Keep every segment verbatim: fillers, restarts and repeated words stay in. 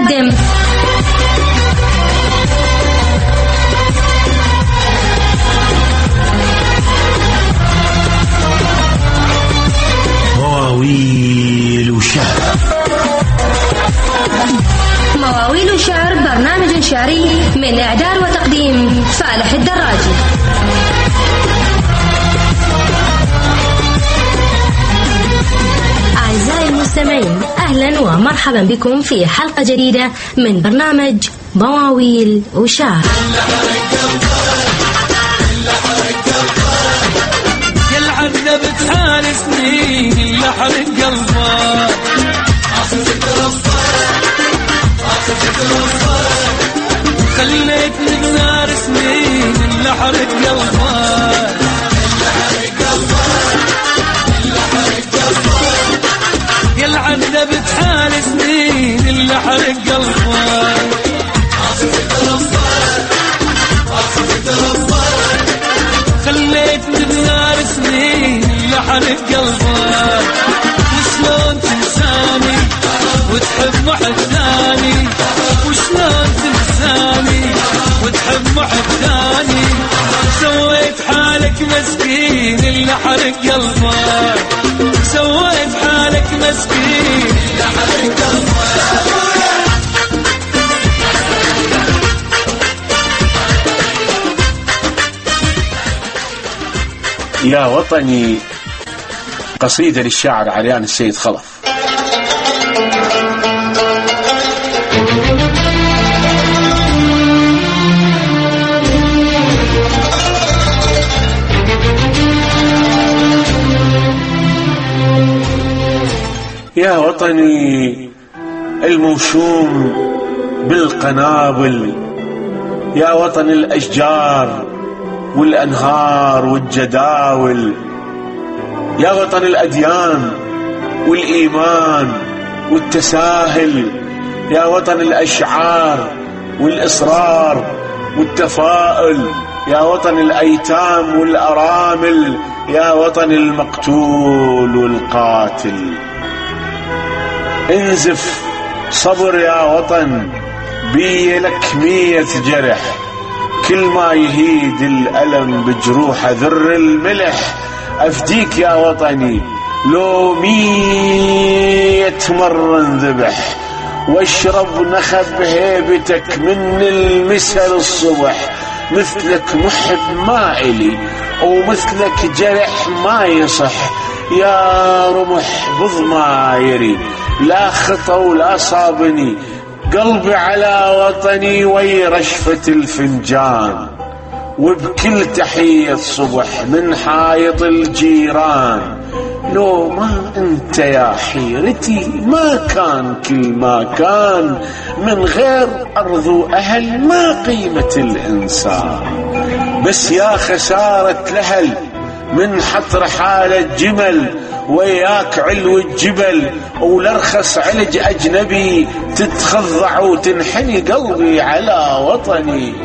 تقدم مواويل وشعر. مواويل وشعر برنامج شعري من إعداد وتقديم فالح الدراجي. أعزائي المستمعين، أهلا ومرحبا بكم في حلقة جديدة من برنامج مواويل وشعر. يلعبنا بتحال سنين اللي حرق قلبه، خليتني بنار سنين اللي حرق قلبه، يلعبنا بتحال سنين اللي حرق قلبه، خليتني بنار سنين اللي حرق قلبه، وشلون تنساني وتحب واحد ثاني، وشلون تنساني وتحب واحد ثاني، سويت حالك مسكين اللي حرق قلبه، سويت حالك مسكين اللي حرق قلبه. يا وطني، قصيدة للشاعر عليان السيد خلف. يا وطني الموشوم بالقنابل، يا وطن الأشجار والأنهار والجداول، يا وطن الأديان والإيمان والتساهل، يا وطن الأشعار والإصرار والتفاؤل، يا وطن الأيتام والأرامل، يا وطن المقتول والقاتل. انزف صبر يا وطن، بي لك مية جرح، كل ما يهيد الألم بجروح ذر الملح، أفديك يا وطني لو مية مرة انذبح، واشرب نخب هيبتك من المسا للصبح، مثلك محب ما إلي ومثلك جرح ما يصح، يا رمح بضمايري لا خطا ولا صابني، قلبي على وطني وي رشفة الفنجان، وبكل تحية صبح من حائط الجيران، لو ما انت يا حيرتي ما كان كل ما كان، من غير أرض وأهل ما قيمة الإنسان، بس يا خسارة الأهل من حطر حالة جمل، وياك علو الجبل ولرخص علج أجنبي، تتخضع وتنحني قلبي على وطني،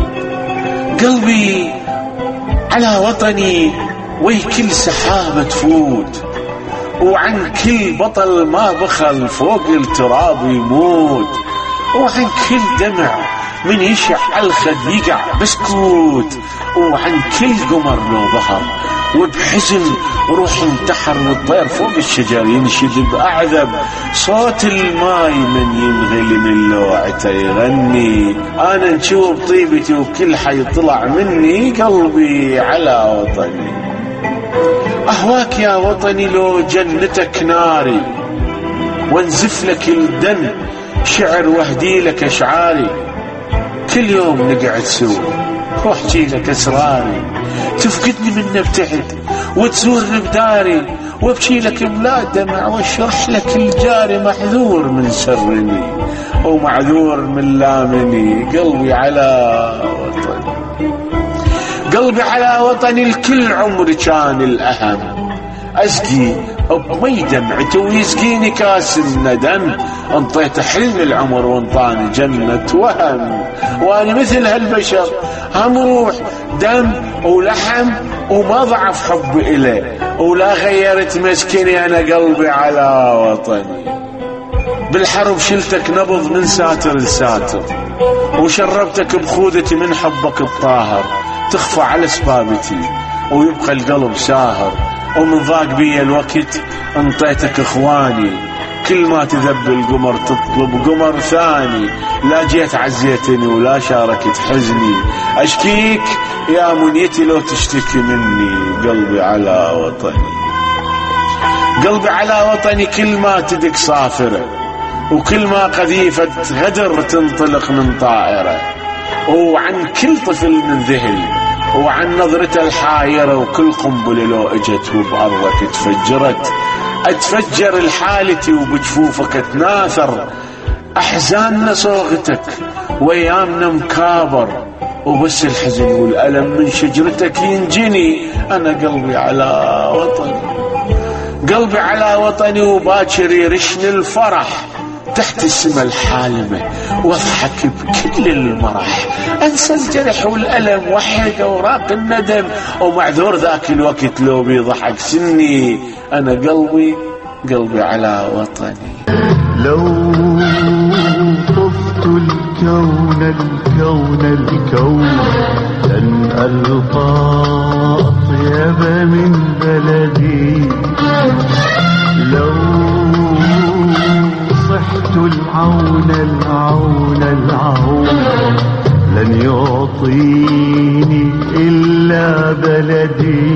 قلبي على وطني، وي كل سحابة تفوت، وعن كل بطل ما بخل فوق التراب يموت، وعن كل دمع من يشع على الخد يقع بسكوت، وعن كل قمر لو ظهر وبحزن روح انتحر، والطير فوق الشجر ينشد بأعذب، صوت الماي من ينغلي من لوعته يغني، أنا نشوف طيبتي وكل حي طلع مني، قلبي على وطني. أهواك يا وطني لو جنتك ناري، وانزف لك الدم شعر واهدي لك أشعاري، كل يوم نقعد سوا واحكي لك أسراري، تفقدني من ابتعد وتزورني بداري، وابكي لك بلا دمع واشرح لك الجاري، محذور من سرني ومعذور من لامني، قلبي على وطني، قلبي على وطني، الكل عمري كان الأهم، أسقي بمي دمعته ويسقيني كاس الندم، انطيت حلم العمر وانطاني جنة وهم، وانا مثل هالبشر هم روح دم ولحم، وما ضعف حبي إليه ولا غيرت مسكني، أنا قلبي على وطني، بالحرب شلتك نبض من ساتر لساتر، وشربتك بخودتي من حبك الطاهر، تخفى على سبابتي ويبقى القلب ساهر، ومن ضاق بي الوقت انطيتك اخواني، كل ما تذب القمر تطلب قمر ثاني، لا جيت عزيتني ولا شاركت حزني، اشكيك يا منيتي لو تشتكي مني، قلبي على وطني، قلبي على وطني، كل ما تدق صافرة، وكل ما قذيفة غدر تنطلق من طائرة، وعن كل طفل من ذهل، وعن نظرته الحايرة، وكل قنبلة لو اجت وبأرضك تفجرت، اتفجر الحالتي وبجفوفك اتناثر، احزاننا صوغتك وايامنا مكابر، وبس الحزن والألم من شجرتك ينجني، انا قلبي على وطني، قلبي على وطني، وباكر يرشني الفرح تحت السما الحالمة، واضحك بكل المرح، انسى الجرح والألم واحرق اوراق الندم، ومعذور ذاك الوقت لو بيضحك سني، انا قلبي قلبي على وطني. لو طفت الكون الكون الكون لن ألقى أطيب من بلدي، لو صحت العون العون العون لن يعطيني إلا بلدي،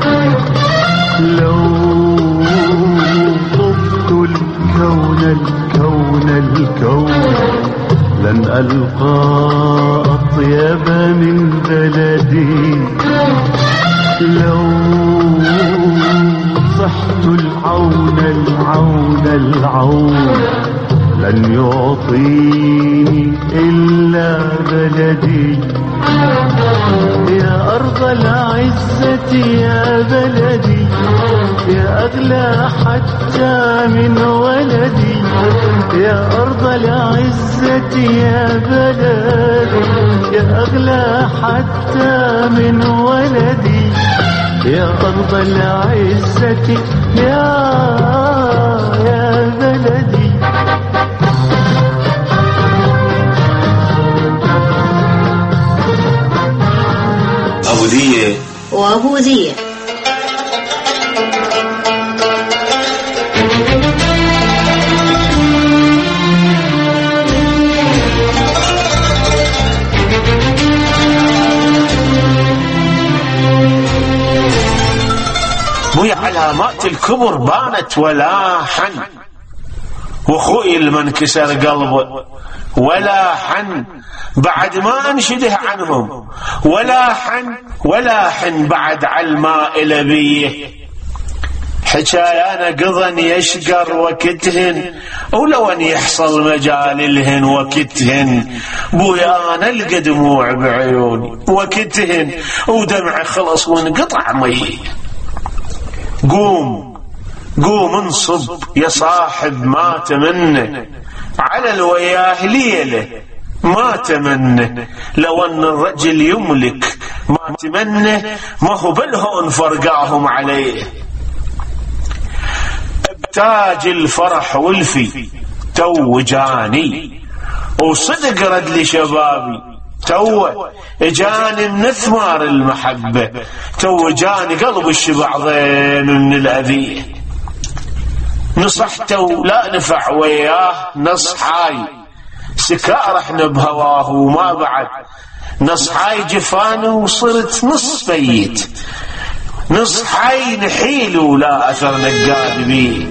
لو طفت الكون الكون الكون لن ألقى أطيب من بلدي، لو صحت العون العون العون لن يعطيني إلا بلدي، يا أرض العزة يا بلدي، يا أغلى حتى من ولدي، يا أرض العزة يا بلدي، يا أغلى حتى من ولدي، يا أرض العزة يا يا بلدي. أبو ذية وأبو ذية. وهي علامات الكبر بانت ولا حن، واخوي المنكسر قلبه ولا حن، بعد ما انشده عنهم ولا حن ولا حن، بعد علماء لبيه حكايانا قضن يشقر وكتهن، ولو ان يحصل مجال لهن وكتهن، بويا انا القى دموع بعيوني وكتهن، ودمع خلص وانقطع مي. قوم قوم انصب يا صاحب ما تمنى، على الوياه ليله ما تمنى، لو ان الرجل يملك ما تمنى، ما هو بلهون فرقاهم عليه. تاج الفرح والفي تو جاني، وصدق رد لشبابي تو جاني من ثمار المحبة، تو جاني قلب الشبعضين من الأذية، نصحته ولا نفع وياه نصحاي، سكار احنا بهواه وما بعد، نصحاي جفاني وصرت نص بيت، نصحاي نحيل ولا أثر نقاد بيه.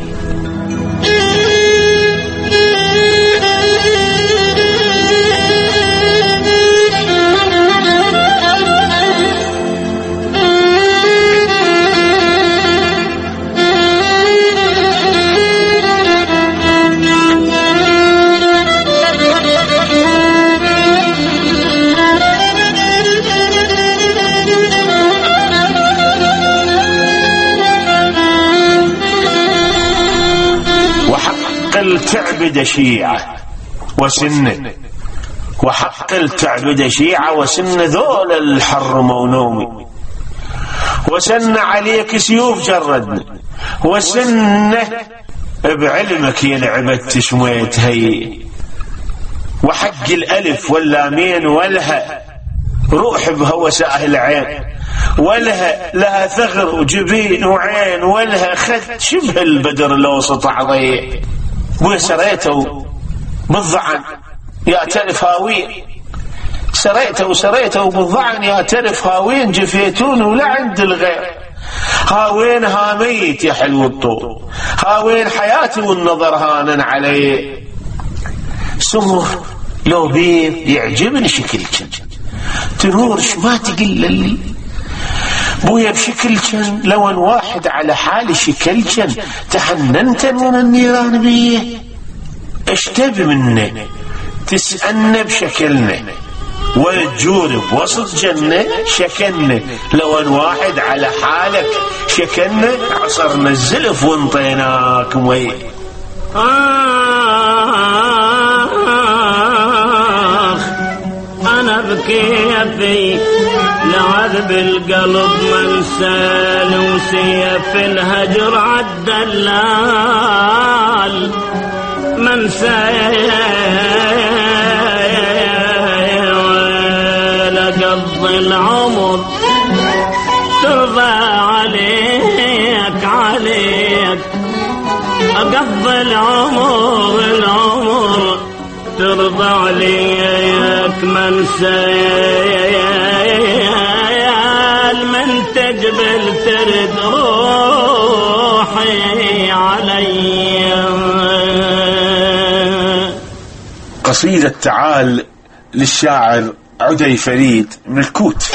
تعبد شيعة وسنة، وحق التعبد شيعة وسنة ذول الحرموا نومي، وسن عليك سيوف جردنا، وسنة بعلمك ينعمت شميت هي، وحق الألف واللامين ولها روح بهوساء العين، ولها لها ثغر وجبين وعين، ولها خد شبه البدر لو سطع ضيع، وسريته بالضعن يعترف هاوين، سريته وسريته بالضعن يعترف هاوين، جفيتون ولا عند الغير، هاوين هاميت يا حلو الطول، هاوين حياتي والنظر هانا علي، سمر لو بيه يعجبني شكلك، تنور ما تقل لي بويا بشكلك، لون واحد على حال شكلك، تحننت من النيران بيه، اشتبي منه تسألنا بشكلنا، والجور بوسط جنة شكلنا، لون واحد على حالك شكلنا، عصرنا الزلف وانطيناك وي. أنا بكيفي لعذب القلب منسال، وسيف الهجر عالدلال منسال، لقضي العمر ترضى عليك عليك، أقضي العمر العمر ترضى عليك منسال، من تجبل ترد روحي علي. قصيدة تعال للشاعر عدي فريد من الكوت.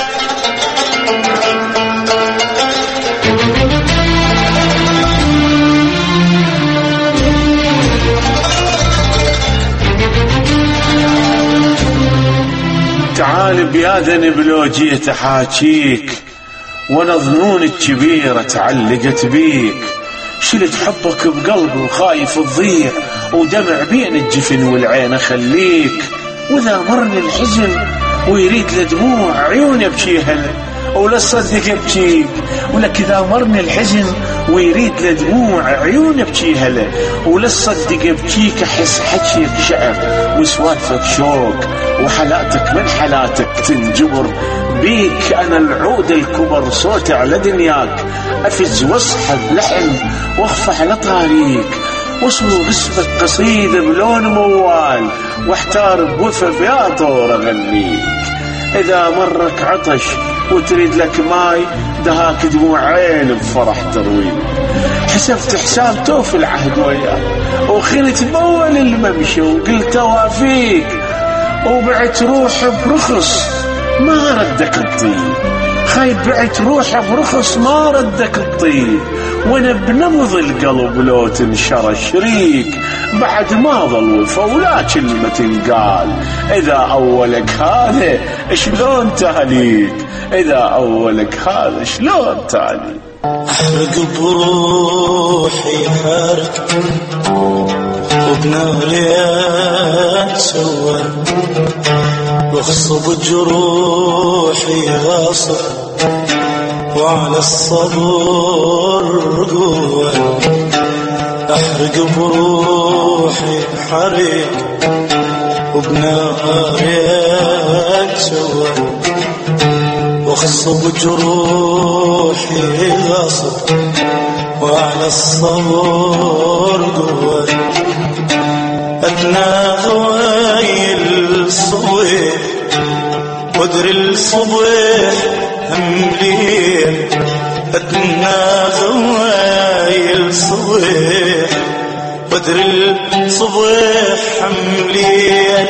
تعال بياذن بلو جيت احاكيك، وانا ظنون الكبيرة تعلقت بيك، شلت حبك بقلبي وخايف تضيع، ودمع بين الجفن والعين اخليك، واذا مرني الحزن ويريد لدموع عيوني ابكيها، ولا صدق ابكيك، ولك اذا مرني الحزن ويريد لدموع عيوني ابكيها له، ولا صدق ابكيك، احس حكيك شعر وسوالفك شوق، وحلاتك من حلاتك تنجبر بيك، انا العود الكبر صوت على دنياك، افز واصحب لحن واخفى على طاريك، وصلوا اسمك قصيدة بلون موال، واحتار بوفا يا طور اغنيك، اذا مرك عطش وتريد لك ماي، دهاك دموع عين بفرح ترويك، حسبت حساب توفي العهد وياك، وخلت بول الممشى وقلت وافيك، وبعت روحي برخص ما ردك الطيب، خايب بعت روحي برخص ما ردك الطيب، وانا بنبض القلب لو تنشر شريك، بعد ما ظل وفا ولا كلمة تنقال، اذا اولك هذا شلون تهليك، اذا اولك هذا شلون تهليك. احرق بروحي حرق وبناري اتسور، واغصب جروحي غاصب، وعلى الصبر قوة، احرق بروحي حريق وبناري اتسور، واغصب جروحي غاصب، وعلى الصبر قوة، اتناغي الصبيح وادري الصبيح همليل، اتناغي الصبيح وادري الصبيح همليل،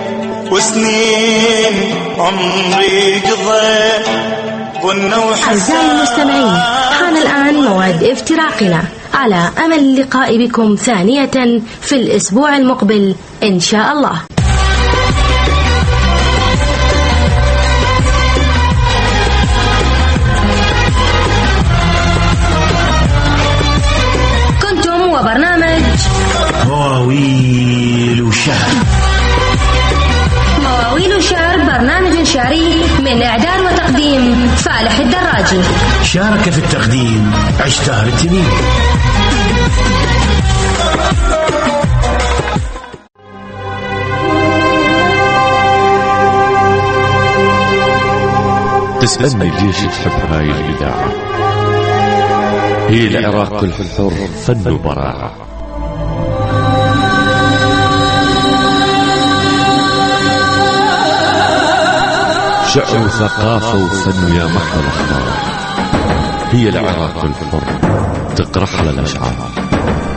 وسنين عمري قضيت والنوح. أعزائي المستمعين، حان الآن موعد افتراقنا، على أمل اللقاء بكم ثانية في الأسبوع المقبل إن شاء الله. كنتم وبرنامج مواويل وشعر. مواويل وشعر برنامج شعري من إعداد وتقديم فالح الدراجي. شارك في التقديم عشتار التنين. تسألني ليش تحب هاي الإذاعة؟ هي العراق الحر فن وبراعة. شعر وثقافة وفن يا محلى الأخبار. هي العراق الحر تقرح على الأشعار.